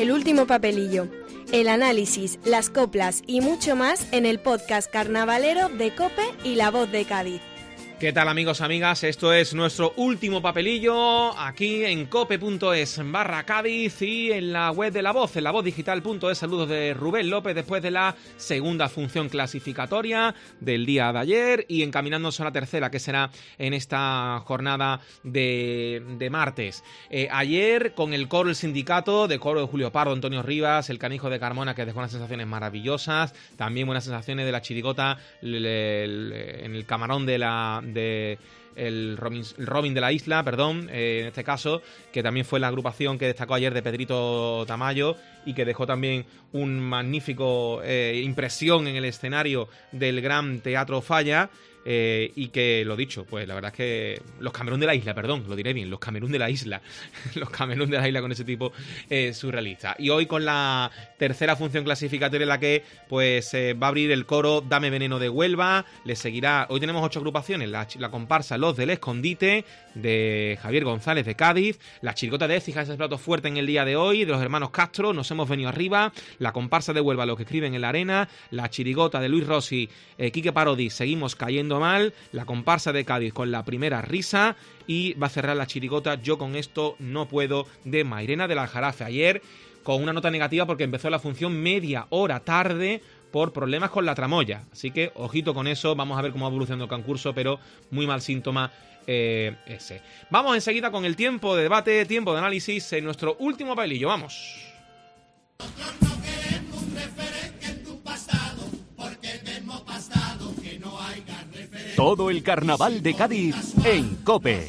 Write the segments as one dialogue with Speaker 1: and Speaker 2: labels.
Speaker 1: El último papelillo. El análisis, las coplas y mucho más en el podcast carnavalero de COPE y La Voz de Cádiz.
Speaker 2: ¿Qué tal, amigos, amigas? Esto es nuestro último papelillo aquí en cope.es/Cádiz y en la web de La Voz, en lavozdigital.es. Saludos de Rubén López después de la segunda función clasificatoria del día de ayer y encaminándose a la tercera, que será en esta jornada de martes. Ayer, con el coro del sindicato, de coro de Julio Pardo, Antonio Rivas, el Canijo de Carmona, que dejó unas sensaciones maravillosas, también buenas sensaciones de la chirigota en el camarón el Robin de la Isla, perdón, en este caso, que también fue la agrupación que destacó ayer de Pedrito Tamayo y que dejó también un magnífico impresión en el escenario del Gran Teatro Falla. Y que, lo dicho, pues la verdad es que los Camerún de la Isla, perdón, lo diré bien, los Camerún de la Isla, los Camerún de la Isla con ese tipo surrealista. Y hoy con la tercera función clasificatoria en la que pues va a abrir el coro Dame Veneno de Huelva, le seguirá, hoy tenemos 8 agrupaciones, la comparsa Los del Escondite, de Javier González de Cádiz, la chirigota de Écija, ese plato fuerte en el día de hoy, de los hermanos Castro, Nos hemos venido arriba, la comparsa de Huelva, Los que escriben en la arena, la chirigota de Luis Rossi, Quique Parodi, Seguimos cayendo mal, la comparsa de Cádiz con La primera risa y va a cerrar la chirigota Yo con esto no puedo de Mairena del Aljarafe. Ayer con una nota negativa porque empezó la función media hora tarde por problemas con la tramoya, así que ojito con eso, vamos a ver cómo va evolucionando el concurso, pero muy mal síntoma ese. Vamos enseguida con el tiempo de debate, tiempo de análisis en nuestro último papelillo, vamos.
Speaker 3: Todo el carnaval de Cádiz en COPE.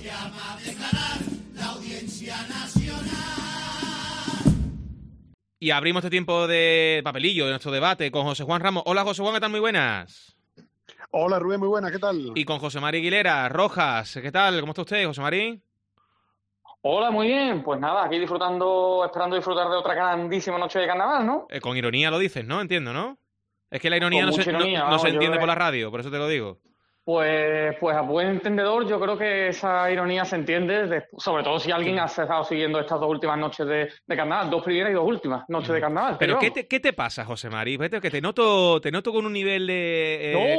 Speaker 2: Y abrimos este tiempo de papelillo, de nuestro debate, con José Juan Ramos. Hola, José Juan, ¿qué tal? Muy buenas.
Speaker 4: Hola, Rubén, muy buenas, ¿qué tal?
Speaker 2: Y con José María Aguilera, Rojas, ¿qué tal? ¿Cómo está usted, José María?
Speaker 5: Hola, muy bien. Pues nada, aquí esperando disfrutar de otra grandísima noche de carnaval, ¿no?
Speaker 2: Con ironía lo dices, ¿no? Entiendo, ¿no? Es que la ironía
Speaker 5: Con
Speaker 2: no
Speaker 5: mucha ironía,
Speaker 2: no
Speaker 5: vamos,
Speaker 2: se entiende
Speaker 5: yo
Speaker 2: por la radio, por eso te lo digo.
Speaker 5: Pues a buen entendedor, yo creo que esa ironía se entiende, sobre todo si alguien ha estado siguiendo estas dos últimas noches de carnaval, 2 primeras y 2 últimas noches de carnaval.
Speaker 2: Pero ¿qué te pasa, José María? Vete, que te noto con un nivel de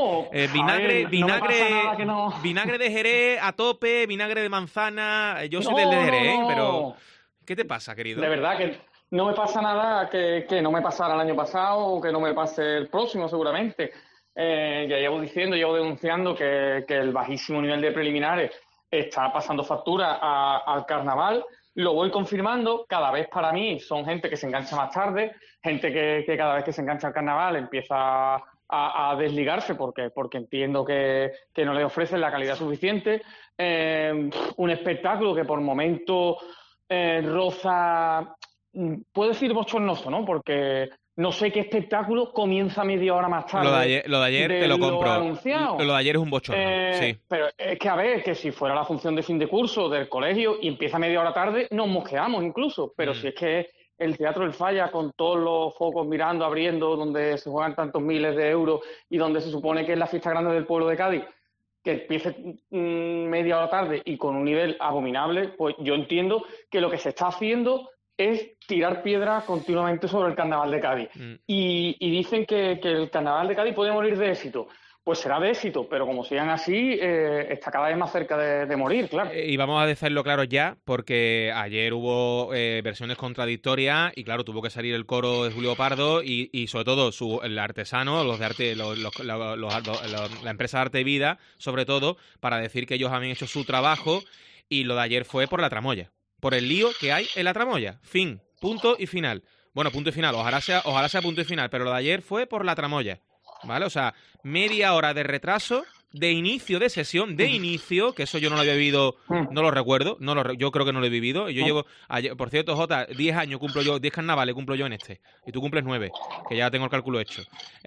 Speaker 2: vinagre de Jerez a tope, vinagre de manzana. Yo soy del de Jerez, pero ¿qué te pasa, querido?
Speaker 5: De verdad que no me pasa nada que no me pasara el año pasado o que no me pase el próximo, seguramente. Ya llevo denunciando que el bajísimo nivel de preliminares está pasando factura al carnaval. Lo voy confirmando, cada vez para mí son gente que se engancha más tarde, gente que cada vez que se engancha al carnaval empieza a desligarse porque entiendo que no le ofrecen la calidad suficiente. Un espectáculo que por momento roza, puedo decir bochornoso, ¿no? Porque no sé qué espectáculo comienza media hora más tarde.
Speaker 2: Lo de ayer te lo compro.
Speaker 5: Anunciado.
Speaker 2: Lo de ayer es un bochorno, sí.
Speaker 5: Pero es que, a ver, que si fuera la función de fin de curso del colegio y empieza media hora tarde, nos mosqueamos incluso. Pero si es que el Teatro del Falla, con todos los focos mirando, abriendo, donde se juegan tantos miles de euros y donde se supone que es la fiesta grande del pueblo de Cádiz, que empiece media hora tarde y con un nivel abominable, pues yo entiendo que lo que se está haciendo es tirar piedras continuamente sobre el carnaval de Cádiz. Y dicen que el carnaval de Cádiz puede morir de éxito. Pues será de éxito, pero como sigan así, está cada vez más cerca de morir, claro.
Speaker 2: Y vamos a decirlo claro ya, porque ayer hubo versiones contradictorias y claro, tuvo que salir el coro de Julio Pardo y sobre todo el artesano, los de arte, la empresa de Arte y Vida, sobre todo, para decir que ellos habían hecho su trabajo y lo de ayer fue por la tramoya. Por el lío que hay en la tramoya. Fin. Punto y final. Bueno, punto y final. Ojalá sea punto y final. Pero lo de ayer fue por la tramoya. ¿Vale? O sea, media hora de retraso de inicio de sesión, que eso yo no lo había vivido, no lo recuerdo, yo creo que no lo he vivido. Yo llevo, por cierto, Jota, 10 años cumplo yo, 10 carnavales cumplo yo en este, y tú cumples 9, que ya tengo el cálculo hecho.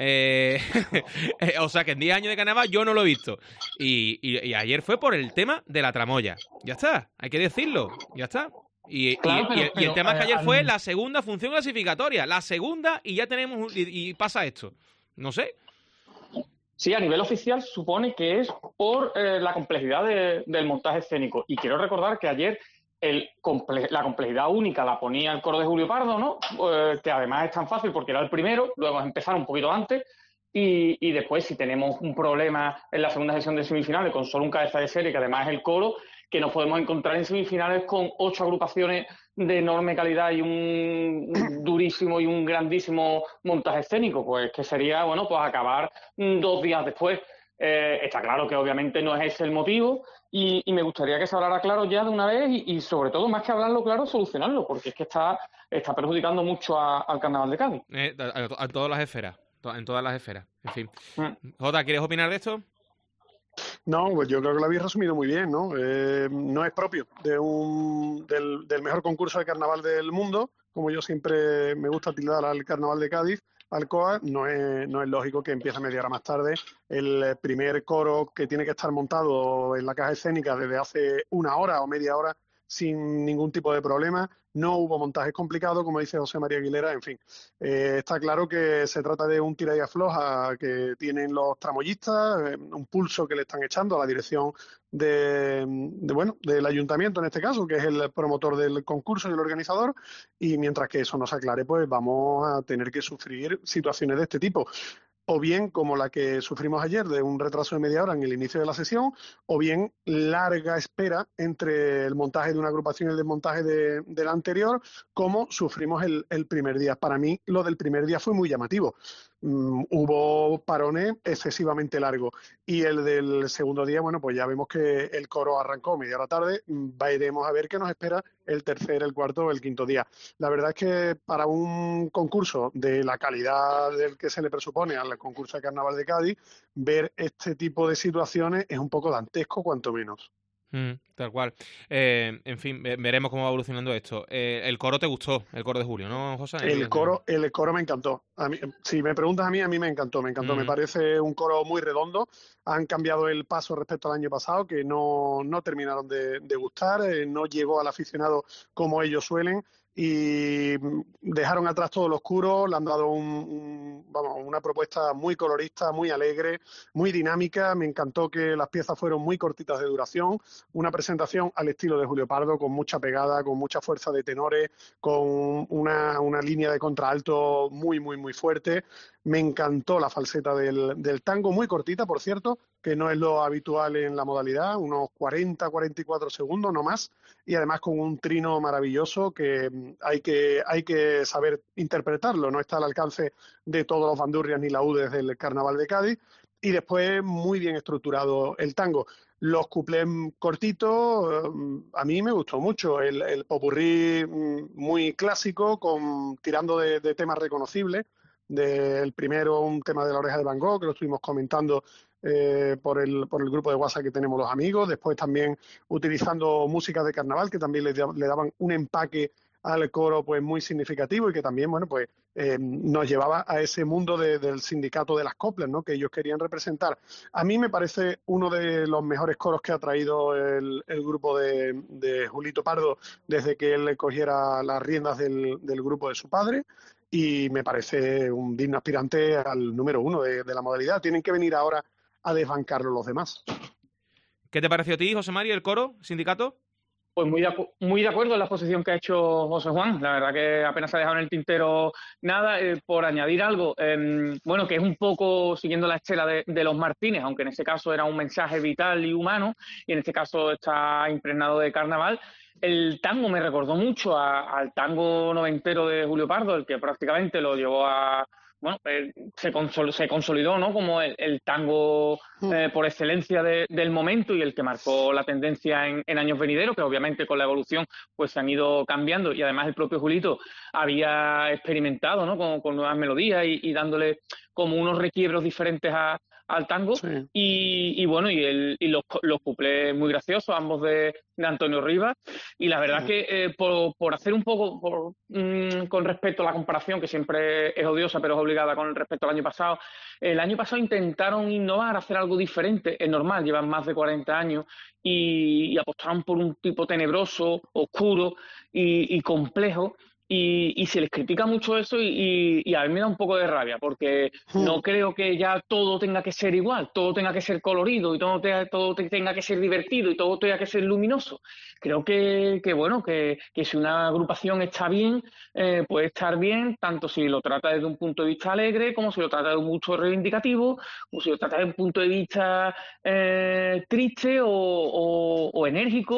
Speaker 2: O sea que en 10 años de carnaval yo no lo he visto. Y ayer fue por el tema de la tramoya. Ya está, hay que decirlo, ya está. Y el tema es que ayer fue la segunda función clasificatoria, la segunda, y ya tenemos, y pasa esto. No sé.
Speaker 5: Sí, a nivel oficial supone que es por la complejidad del montaje escénico. Y quiero recordar que ayer la complejidad única la ponía el coro de Julio Pardo, ¿no? Que además es tan fácil porque era el primero, luego empezar un poquito antes, y después si tenemos un problema en la segunda sesión de semifinales con solo un cabeza de serie, que además es el coro, que nos podemos encontrar en semifinales con 8 agrupaciones de enorme calidad y un durísimo y un grandísimo montaje escénico, pues que sería, bueno, pues acabar 2 días después. Está claro que obviamente no es ese el motivo y me gustaría que se hablara claro ya de una vez y sobre todo, más que hablarlo claro, solucionarlo, porque es que está perjudicando mucho al Carnaval de Cádiz.
Speaker 2: A todas las esferas, en todas las esferas, en fin.
Speaker 5: Mm.
Speaker 2: Jota, ¿quieres opinar de esto?
Speaker 4: No, pues yo creo que lo habéis resumido muy bien, ¿no? No es propio del mejor concurso de carnaval del mundo, como yo siempre me gusta tildar al Carnaval de Cádiz, Alcoa. No es lógico que empiece media hora más tarde el primer coro que tiene que estar montado en la caja escénica desde hace 1 hora o media hora sin ningún tipo de problema. No hubo montajes complicados, como dice José María Aguilera, en fin. Está claro que se trata de un tira y afloja que tienen los tramoyistas, un pulso que le están echando a la dirección del ayuntamiento en este caso, que es el promotor del concurso y el organizador, y mientras que eso no se aclare, pues vamos a tener que sufrir situaciones de este tipo. O bien como la que sufrimos ayer de un retraso de media hora en el inicio de la sesión, o bien larga espera entre el montaje de una agrupación y el desmontaje de la anterior, como sufrimos el primer día. Para mí lo del primer día fue muy llamativo. Hubo parones excesivamente largos y el del segundo día, bueno, pues ya vemos que el coro arrancó media hora tarde. Iremos a ver qué nos espera el tercer, el cuarto o el quinto día. La verdad es que para un concurso de la calidad del que se le presupone al concurso de Carnaval de Cádiz, ver este tipo de situaciones es un poco dantesco, cuanto menos.
Speaker 2: Tal cual. En fin, veremos cómo va evolucionando esto. El coro te gustó, el coro de Julio, ¿no, José?
Speaker 4: El coro me encantó. A mí, si me preguntas a mí me encantó. Me parece un coro muy redondo. Han cambiado el paso respecto al año pasado, que no terminaron de gustar, no llegó al aficionado como ellos suelen, y dejaron atrás todo lo oscuro. Le han dado una propuesta muy colorista, muy alegre, muy dinámica. Me encantó que las piezas fueron muy cortitas de duración, una presentación al estilo de Julio Pardo, con mucha pegada, con mucha fuerza de tenores, con una línea de contralto muy, muy, muy fuerte. Me encantó la falseta del tango, muy cortita, por cierto, que no es lo habitual en la modalidad, unos 40-44 segundos, no más, y además con un trino maravilloso que hay que saber interpretarlo, no está al alcance de todos los bandurrias ni laúdes del Carnaval de Cádiz. Y después muy bien estructurado el tango. Los cuplés cortitos, a mí me gustó mucho. El popurrí muy clásico, tirando de temas reconocibles. Del primero, un tema de La Oreja de Van Gogh, que lo estuvimos comentando por el grupo de WhatsApp que tenemos los amigos. Después también utilizando música de carnaval, que también le daban un empaque al coro pues muy significativo y que también, bueno, pues nos llevaba a ese mundo del sindicato de las coplas, ¿no?, que ellos querían representar. A mí me parece uno de los mejores coros que ha traído el grupo de Julito Pardo desde que él cogiera las riendas del grupo de su padre, y me parece un digno aspirante al número 1 de la modalidad. Tienen que venir ahora a desbancarlo los demás.
Speaker 2: ¿Qué te pareció a ti, José María, el coro, sindicato?
Speaker 5: Pues muy de acuerdo en la exposición que ha hecho José Juan. La verdad que apenas se ha dejado en el tintero nada. Por añadir algo, bueno, que es un poco siguiendo la estela de los Martínez, aunque en ese caso era un mensaje vital y humano, y en este caso está impregnado de carnaval. El tango me recordó mucho al tango noventero de Julio Pardo, el que prácticamente lo llevó a... Bueno, se consolidó, ¿no?, como el tango por excelencia del momento y el que marcó la tendencia en años venideros, que obviamente con la evolución pues se han ido cambiando, y además el propio Julito había experimentado, ¿no?, con nuevas melodías y dándole como unos requiebros diferentes al tango. Sí. Y bueno, y los cuplés muy graciosos, ambos de Antonio Rivas, y la verdad que por hacer un poco con respecto a la comparación, que siempre es odiosa pero es obligada con respecto al año pasado, el año pasado intentaron innovar, hacer algo diferente, es normal, llevan más de 40 años y apostaron por un tipo tenebroso, oscuro y complejo, y se les critica mucho eso y a mí me da un poco de rabia porque no creo que ya todo tenga que ser igual, todo tenga que ser colorido y todo tenga que ser divertido y todo tenga que ser luminoso. Creo que bueno, que si una agrupación está bien, puede estar bien, tanto si lo trata desde un punto de vista alegre, como si lo trata desde un punto reivindicativo, como si lo trata desde un punto de vista triste o enérgico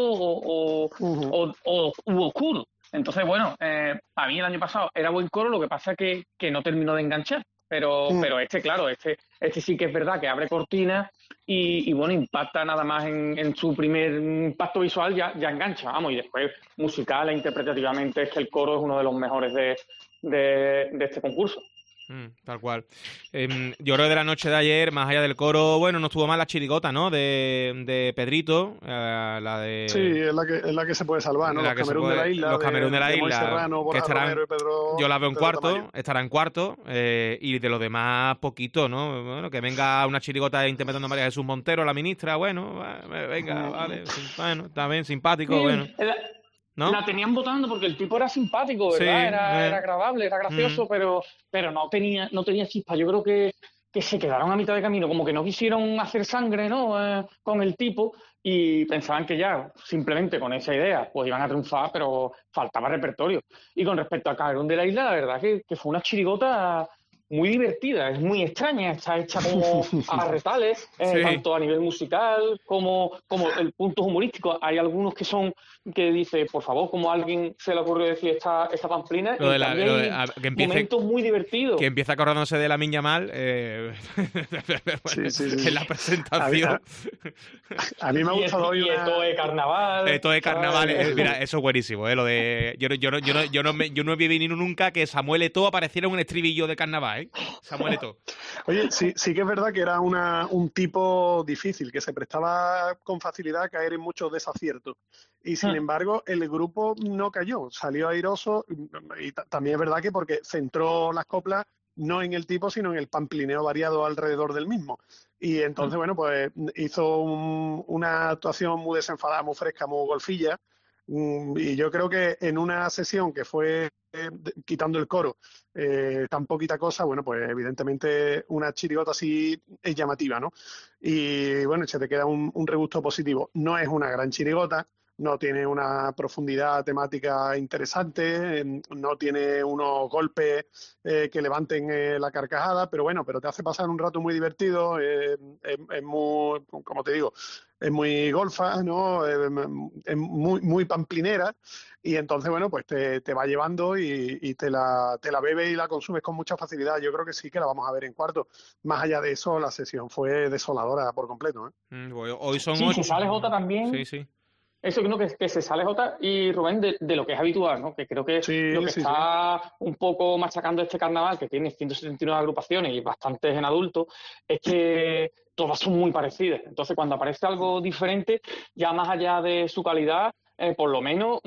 Speaker 5: u oscuro. Entonces, bueno, a mí el año pasado era buen coro, lo que pasa es que no terminó de enganchar. Pero claro, este sí que es verdad que abre cortinas y bueno, impacta nada más en su primer impacto visual, ya engancha, vamos, y después musical e interpretativamente es que el coro es uno de los mejores de este concurso.
Speaker 2: Tal cual. Yo creo que de la noche de ayer, más allá del coro, bueno, no estuvo mal la chirigota, ¿no? De Pedrito, la de...
Speaker 4: Sí, es la que se puede salvar, ¿no? Los Camerún de la Isla.
Speaker 2: Los Camerún de la Isla,
Speaker 4: Serrano,
Speaker 2: que estarán,
Speaker 4: Romero y Pedro,
Speaker 2: yo la veo en cuarto,
Speaker 4: Tamayo.
Speaker 2: estará en cuarto, y de los demás poquito, ¿no? Bueno, que venga una chirigota interpretando a María Jesús Montero, la ministra, bueno, venga, vale, bueno, también simpático,
Speaker 5: Sí,
Speaker 2: bueno. ¿No?
Speaker 5: La tenían votando porque el tipo era simpático, ¿verdad?
Speaker 2: Sí,
Speaker 5: era agradable, era gracioso, pero no tenía chispa. Yo creo que se quedaron a mitad de camino, como que no quisieron hacer sangre, ¿no? Con el tipo y pensaban que ya simplemente con esa idea pues iban a triunfar, pero faltaba repertorio. Y con respecto a Camerún de la Isla, la verdad que fue una chirigota muy divertida, es muy extraña, está hecha como a retales,
Speaker 2: Sí.
Speaker 5: tanto a nivel musical como el punto humorístico. Hay algunos que dice, por favor, como a alguien se le ocurrió decir esta pamplina,
Speaker 2: Lo de
Speaker 5: y
Speaker 2: la-
Speaker 5: también
Speaker 2: lo de-
Speaker 5: hay
Speaker 2: que empiece-
Speaker 5: momentos muy divertidos.
Speaker 2: Que empieza acordándose de la Miña Mal
Speaker 4: Sí.
Speaker 2: en la presentación.
Speaker 4: A mí me ha gustado hoy
Speaker 5: y esto es carnaval.
Speaker 2: Esto de carnaval,
Speaker 5: ¿sabes?
Speaker 2: mira, eso es buenísimo, lo de yo no había venido nunca que Samuel Eto'o apareciera en un estribillo de carnaval, Samuel Eto'o.
Speaker 4: Oye, sí que es verdad que era un tipo difícil, que se prestaba con facilidad a caer en muchos desaciertos. Y sin embargo, el grupo no cayó, salió airoso. Y también es verdad que porque centró las coplas no en el tipo, sino en el pamplineo variado alrededor del mismo. Y entonces, bueno, pues hizo una actuación muy desenfadada, muy fresca, muy golfilla. Y yo creo que en una sesión que fue quitando el coro, tan poquita cosa, bueno, pues evidentemente una chirigota así es llamativa, ¿no? Y bueno, se te queda un regusto positivo. No es una gran chirigota, no tiene una profundidad temática interesante, no tiene unos golpes que levanten la carcajada, pero bueno, pero te hace pasar un rato muy divertido, es muy, como te digo, es muy golfa, ¿no? Es muy pamplinera y entonces, bueno, pues te va llevando y te la bebes y la consumes con mucha facilidad. Yo creo que sí que la vamos a ver en cuarto. Más allá de eso, la sesión fue desoladora por completo, ¿eh?
Speaker 2: Hoy son
Speaker 5: Sí,
Speaker 2: 8.
Speaker 5: se sale Jota también.
Speaker 2: Sí.
Speaker 5: Eso creo que se sale Jota y Rubén de lo que es habitual, ¿no? Que creo que
Speaker 4: Sí,
Speaker 5: lo que
Speaker 4: sí,
Speaker 5: está un poco machacando este carnaval, que tiene 179 agrupaciones y bastantes en adultos, es que todas son muy parecidas. Entonces, cuando aparece algo diferente, ya más allá de su calidad, por lo menos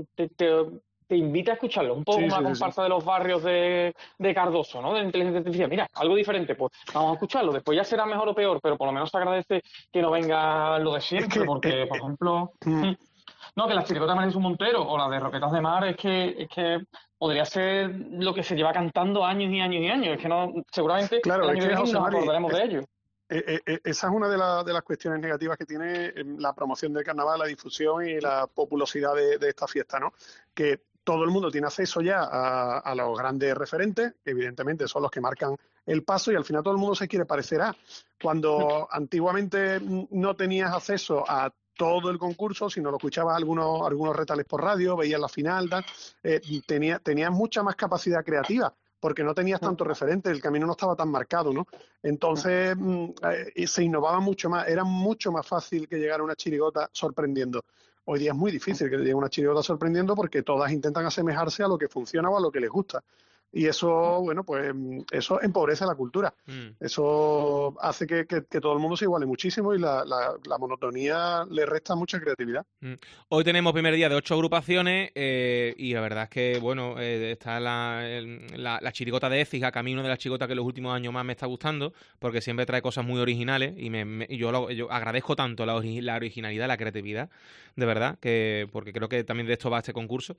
Speaker 5: te invita a escucharlo. Un poco
Speaker 4: Sí,
Speaker 5: como la
Speaker 4: sí.
Speaker 5: comparsa de los barrios de Cardoso, ¿no? De la inteligencia artificial. Mira, algo diferente, pues vamos a escucharlo. Después ya será mejor o peor, pero por lo menos se agradece que no venga lo de siempre, porque, por ejemplo... No, que las chirigotas de María Jesús Montero o las de Roquetas de Mar es que podría ser lo que se lleva cantando años y años y años. Es que no, seguramente
Speaker 4: Claro,
Speaker 5: el año
Speaker 4: es
Speaker 5: que
Speaker 4: que,
Speaker 5: viene
Speaker 4: José
Speaker 5: nos
Speaker 4: Mari,
Speaker 5: acordaremos de ello.
Speaker 4: Esa es una de las cuestiones negativas que tiene la promoción del carnaval, la difusión y la populosidad de esta fiesta, ¿no? Que todo el mundo tiene acceso ya a los grandes referentes, que evidentemente son los que marcan el paso, y al final todo el mundo se quiere parecer a. Cuando antiguamente no tenías acceso a todo el concurso, sino lo escuchabas algunos retales por radio, veías la final, tenías mucha más capacidad creativa, porque no tenías tanto referente, el camino no estaba tan marcado, ¿no? Entonces se innovaba mucho más, era mucho más fácil que llegara una chirigota sorprendiendo. Hoy día es muy difícil que llegue una chirigota sorprendiendo porque todas intentan asemejarse a lo que funciona o a lo que les gusta. y eso, bueno, pues eso empobrece la cultura. Eso hace que todo el mundo se iguale muchísimo y la monotonía le resta mucha creatividad.
Speaker 2: Hoy tenemos primer día de 8 agrupaciones y la verdad es que, bueno, está la chirigota de Écija, que a mí una de las chirigotas que en los últimos años más me está gustando, porque siempre trae cosas muy originales y yo agradezco tanto la originalidad, la creatividad, de verdad, porque creo que también de esto va este concurso.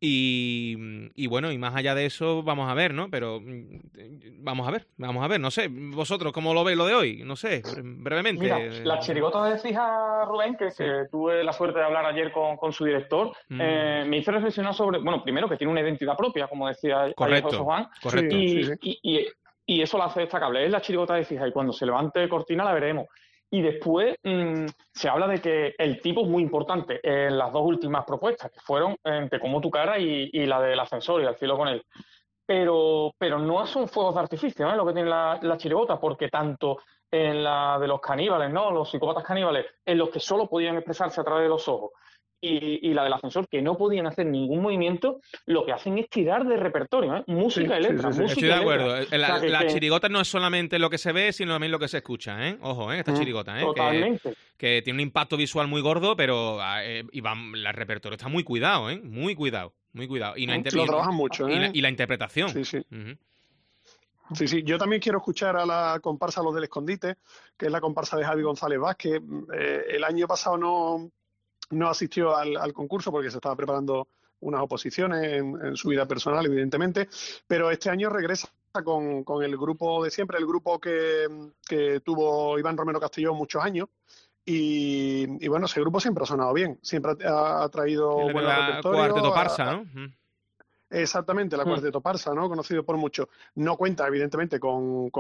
Speaker 2: Y bueno, y más allá de eso, vamos a ver, ¿no? Pero vamos a ver, no sé, vosotros, ¿cómo lo veis lo de hoy? No sé, brevemente.
Speaker 5: Mira, la chirigota de Écija, Rubén, que tuve la suerte de hablar ayer con su director, me hizo reflexionar sobre, bueno, primero que tiene una identidad propia, como decía ayer José Juan,
Speaker 2: correcto.
Speaker 5: Y eso la hace destacable. Es la chirigota de Écija y cuando se levante cortina la veremos. Y después se habla de que el tipo es muy importante en las dos últimas propuestas, que fueron Te como tu cara y la del ascensor y al cielo con él. Pero no son fuegos de artificio, ¿no? Lo que tiene la chirigota, porque tanto en la de los caníbales, ¿no? Los psicópatas caníbales, en los que solo podían expresarse a través de los ojos, y la del ascensor, que no podían hacer ningún movimiento, lo que hacen es tirar de repertorio, ¿eh? Música y letra.
Speaker 2: Sí. Estoy de acuerdo. La chirigota no es solamente lo que se ve, sino también lo que se escucha, ¿eh? Ojo, esta chirigota, ¿eh?
Speaker 5: Totalmente.
Speaker 2: Que tiene un impacto visual muy gordo, pero el repertorio está muy cuidado, ¿eh? Muy cuidado. Y
Speaker 4: lo trabajan mucho, ¿eh?
Speaker 2: Y la interpretación.
Speaker 4: Sí. Sí, yo también quiero escuchar a la comparsa Los del Escondite, que es la comparsa de Javi González Vázquez. El año pasado no asistió al concurso porque se estaba preparando unas oposiciones en su vida personal, evidentemente, pero este año regresa con el grupo de siempre, el grupo que tuvo Iván Romero Castellón muchos años. Y bueno, ese grupo siempre ha sonado bien, siempre ha traído buen repertorio.
Speaker 2: Cuarteto Parsa, ¿no?
Speaker 4: Exactamente, la Cuarteto Parsa, ¿no? Conocido por muchos. No cuenta, evidentemente, con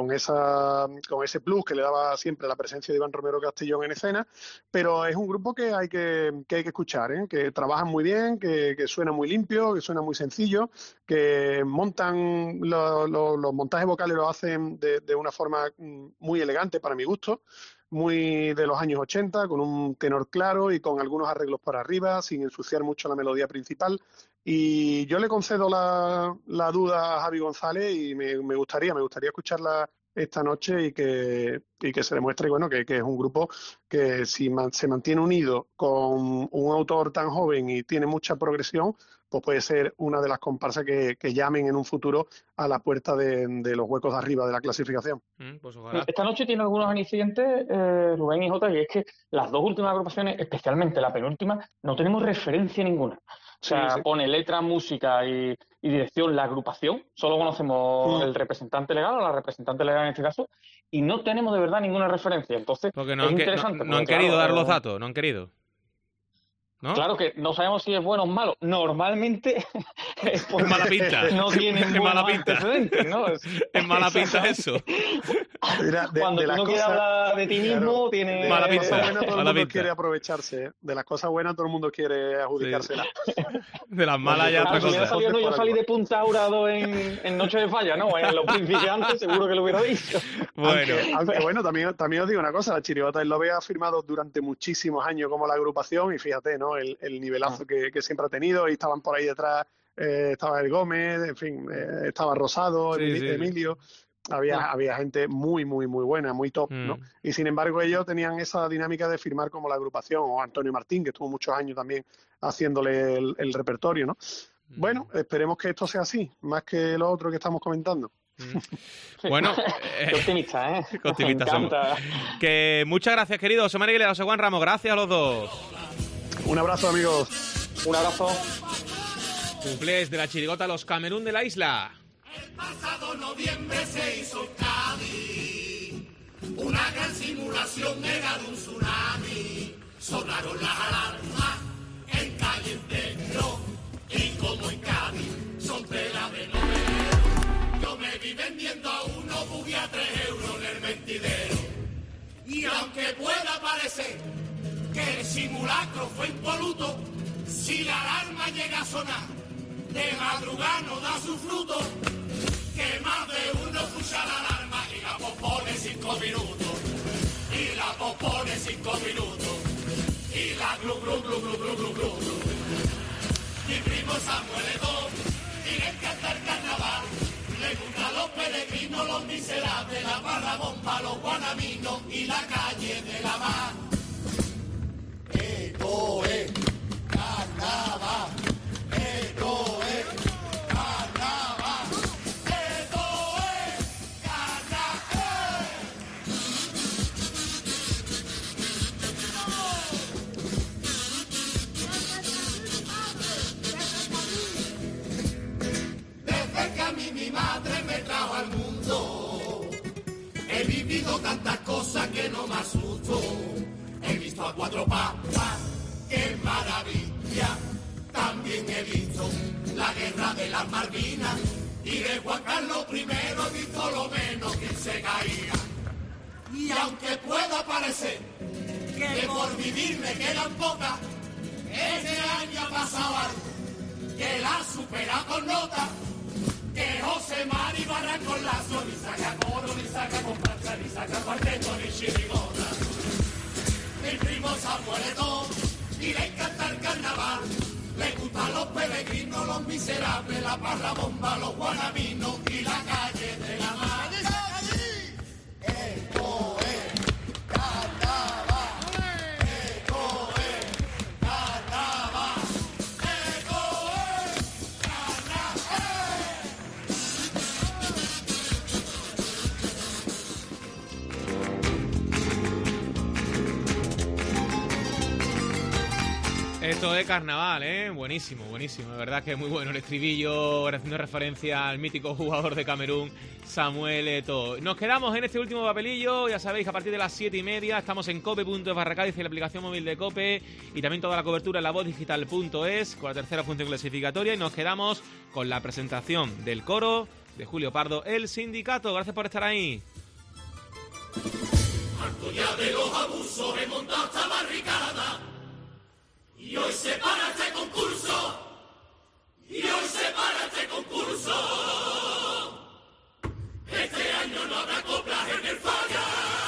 Speaker 4: ese plus que le daba siempre la presencia de Iván Romero Castellón en escena, pero es un grupo que hay que escuchar, ¿eh? Que trabajan muy bien, que suena muy limpio, que suena muy sencillo, que montan los montajes vocales lo hacen de una forma muy elegante para mi gusto, muy de los años 80, con un tenor claro y con algunos arreglos por arriba, sin ensuciar mucho la melodía principal. Y yo le concedo la duda a Javi González y me gustaría escucharla esta noche y que se demuestre, bueno, que es un grupo que si se mantiene unido con un autor tan joven y tiene mucha progresión, pues puede ser una de las comparsas que llamen en un futuro a la puerta de los huecos de arriba de la clasificación.
Speaker 2: Pues ojalá.
Speaker 5: Esta noche tiene algunos incidentes, Rubén y Jota, y es que las dos últimas agrupaciones, especialmente la penúltima, no tenemos referencia ninguna. O sea, pone letra, música y dirección la agrupación. Solo conocemos el representante legal o la representante legal en este caso y no tenemos de verdad ninguna referencia. Entonces,
Speaker 2: porque
Speaker 5: es interesante.
Speaker 2: No han querido dar los datos, no han querido. ¿No?
Speaker 5: Claro que no sabemos si es bueno o malo. Normalmente es
Speaker 2: mala pinta.
Speaker 5: No tienen
Speaker 2: es mala pinta.
Speaker 5: ¿no?
Speaker 2: Es mala pinta eso.
Speaker 4: Mira,
Speaker 5: cuando tú no quieres hablar de ti mismo, tiene
Speaker 2: mala pinta.
Speaker 4: Todo el mundo quiere aprovecharse. De las cosas buenas todo el mundo quiere adjudicárselas.
Speaker 2: De las malas ya otra cosa.
Speaker 5: Yo salí de Punta Aurado en Noche de Falla, ¿no? En los principiantes seguro que lo hubiera dicho.
Speaker 4: Bueno. Aunque bueno, también os digo una cosa, la Chirigota lo había firmado durante muchísimos años como la agrupación y fíjate, ¿no? El nivelazo que siempre ha tenido y estaban por ahí detrás, estaba el Gómez, en fin, estaba Rosado, Emilio. Había gente muy, muy, muy buena, muy top, ¿no? Y sin embargo ellos tenían esa dinámica de firmar como la agrupación, o Antonio Martín, que estuvo muchos años también haciéndole el repertorio, ¿no? Bueno, esperemos que esto sea así, más que lo otro que estamos comentando.
Speaker 2: Bueno,
Speaker 5: qué optimista, ¿eh?
Speaker 2: Qué optimista somos. Que muchas gracias, querido José María Aguilera, José Juan Ramos, gracias a los dos.
Speaker 4: Un abrazo, amigos.
Speaker 5: Un abrazo.
Speaker 2: Cumpleaños de la chirigota Los Camerún de la Isla.
Speaker 6: El pasado noviembre se hizo Cádiz, una gran simulación era de un tsunami. Sonaron las alarmas en calles de rock y como en Cádiz son tela de novero. Yo me vi vendiendo a uno buggy a 3 euros en el mentidero. Y aunque pueda parecer que el simulacro fue impoluto, si la alarma llega a sonar, de madrugada no da su fruto, que más de uno escucha la alarma y la pospone 5 minutos, y la pospone 5 minutos, y la glu glu glu glu glu glu glu glu. Mi primo Samuel Edón, y le encanta el carnaval, Parrabomba, los guanaminos y la calle de la mar. Esto es carnaval, esto es carnaval, esto es carnaval. Desde que a mí mi madre me trajo al mundo, he vivido tantas cosas que no me asusto. He visto a 4 papas, qué maravilla. También he visto la guerra de las Malvinas y de Juan Carlos I he visto lo menos que se caía. Y aunque pueda parecer que por vivir me quedan pocas, este año ha pasado algo que la supera con nota. Que José Mari barra con lazo, ni saca coro, ni saca comparsa, ni saca cuarteto, ni chirigota. Mi primo Samueletón, y le encanta el carnaval. Le gustan los peregrinos, los miserables, la parrabomba, los guanaminos y la calle de la mar. Esto es carnaval, esto es carnaval, esto es carnaval.
Speaker 2: Esto es carnaval, ¿eh? Buenísimo, buenísimo. De verdad que es muy bueno el estribillo, haciendo referencia al mítico jugador de Camerún, Samuel Eto'o. Nos quedamos en este último papelillo. Ya sabéis que a partir de las 7:30 estamos en cope.es/Cádiz y la aplicación móvil de Cope, y también toda la cobertura en lavozdigital.es con la tercera función clasificatoria. Y nos quedamos con la presentación del coro de Julio Pardo, El Sindicato. Gracias por estar ahí.
Speaker 6: Harto ya de los abusos, he montado esta barricada. Y hoy se para este concurso. Y hoy se para este concurso. Este año no habrá coplas en el falla.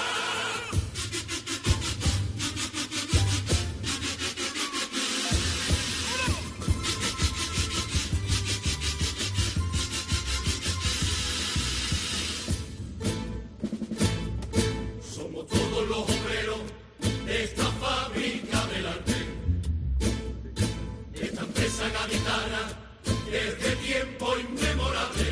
Speaker 6: Somos todos los obreros de esta fábrica del arte. Esta empresa gaditana desde tiempo inmemorable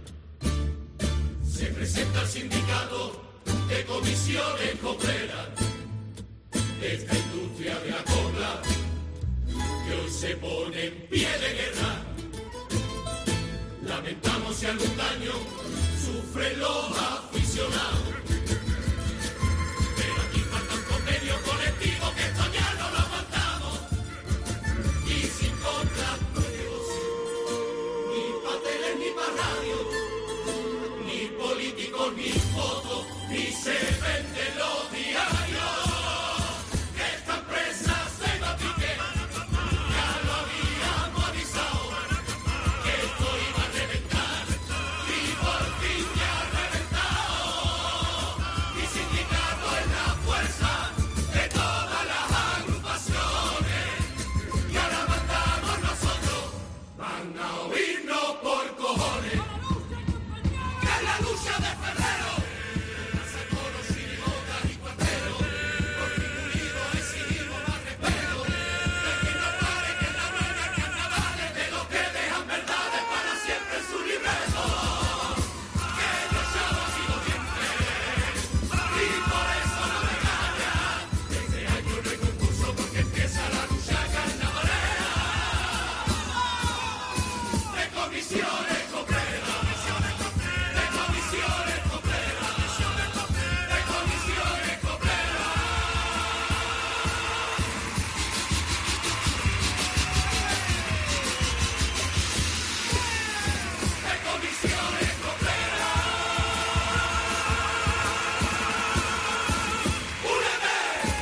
Speaker 6: se presenta al sindicato de comisiones obreras de esta industria de la copla que hoy se pone en pie de guerra. Lamentamos si algún daño sufren los aficionados, pero aquí falta un convenio colectivo que esto ya no lo aguantamos. Y sin contratos, ni papeles, ni para radio, ni políticos, ni fotos, ni se venden los diarios. Que esta empresa se va a pique, ya lo habíamos avisado, que esto iba a reventar, y por fin ya ha reventado. Y sindicato es la fuerza de todas las agrupaciones. Y ahora mandamos nosotros, van a oírnos por cojones. Que es la lucha de febrero, hace coros, chirigotas y cuarteros. Por fin unidos exigimos más respeto. De que no pare, que la rueda carnavales, de los que dejan verdades para siempre en su libreto. Que los chavos han sido siempre, y por eso no me callan. Este año no hay concurso porque empieza la lucha carnavalera. De comisiones obreras, de comisiones obreras, de comisiones obreras. De comisiones obreras. ¡Únete!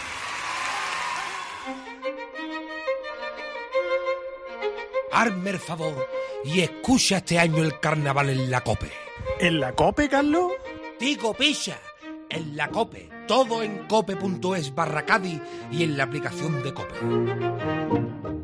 Speaker 7: Hazme el favor y escucha este año el carnaval en la COPE.
Speaker 4: ¿En la COPE, Carlos?
Speaker 7: Digo, picha, en la COPE. Todo en cope.es/Cádiz y en la aplicación de COPE.